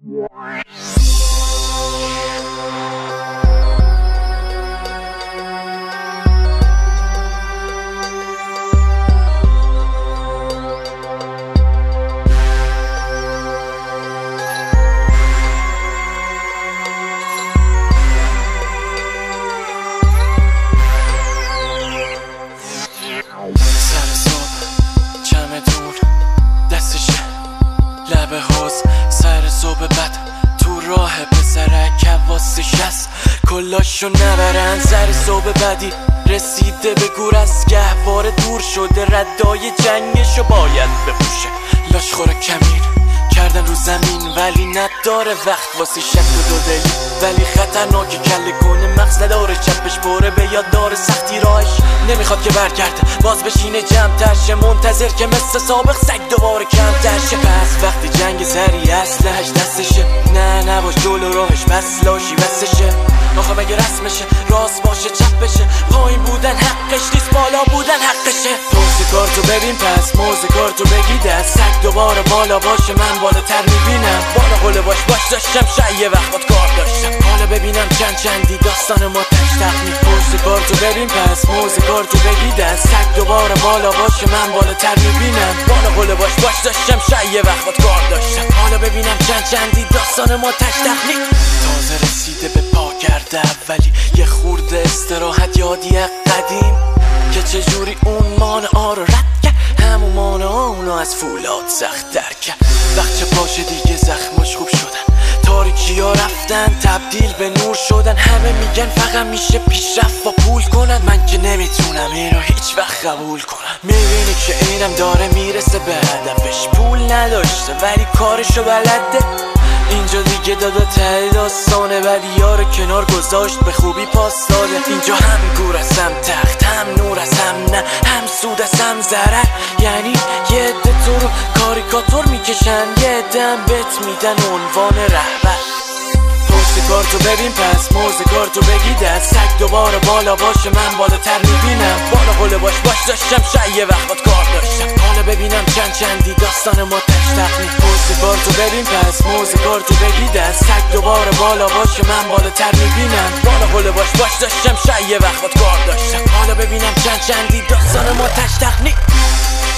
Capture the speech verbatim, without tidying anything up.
کلاشو نبرن سر صبح بدی رسیده به گور از گهواره دور شده ردای جنگشو باید بپوشه لاش خوره کمین کردن رو زمین ولی نداره وقت واسه شک و دودلی ولی خطرناکی کله کنه مغز نداره چپش بره به یاد داره سختی راهش نمیخواد که برگرده باز بشینه جمع ترشه منتظر که مثل سابق سگ دوباره کم ترشه پس وقتی جنگ سری اسلحش دستشه نه نباش جلو راهش بس لاشی بسشه آخه مگه رسمشه راست باشه چپ بشه پایین بودن حقش نیست بالا بودن حقشه پشت کارتو ببین پس موزه کارتو بگی دست سگ دوباره بالا باشه من بالاتر میبینم بالا قله باش باش داشتم شاید یه وقت باد کار داشتم حالا ببینم چند چندی داستان ما تش تقنی پشت کارتو ببین پس موزه کارتو بگی دست سگ دوباره بالا باشه من بالاتر میبینم بالا قله باش باش داشتم شاید یه وقت باد کار داشتم حالا ببینم چند چندی داستان ما تش تقنی تازه رسیده به پا کرده اولی یه خورده استراحت یادی قدیم که چجوری اون مانع ها رو رد کرد همون مانع ها اونو از فولاد سخت در کرد وقت چه باشه دیگه زخمش خوب شدن تاریکی ها رفتن تبدیل به نور شدن همه میگن فقط میشه پیشرفت با پول کنن من که نمیتونم اینو هیچ وقت قبول کنم میبینی که اینم داره میرسه به هدفش پول نداشته ولی کارشو بلده اینجا دیگه دادا ته داستانه ولی یارو کنار گذاشت به خوبی پاس داده اینجا هم گور از هم تخت هم نور از هم نه هم سود از هم ضرر یعنی یه عده تو رو کاریکاتور میکشن یه عده هم بت میدن عنوان رهبر پشت کارتو ببین پس موزه کارتو بگی دست سگ دوباره بالا باشه من بالاتر میبینم بالا قله باش باش داشتم شاید یه وقت باد کار داشتم حالا ببینم چند چندی داستان ما تش تقنی پشت کارتو ببین پس موزه کارتو بگی دست سگ دوباره بالا باشه من بالاتر میبینم بالا قله باش باش داشتم شاید یه وقت باد کار داشتم حالا ببینم چند چندی داستان ما تش تقنی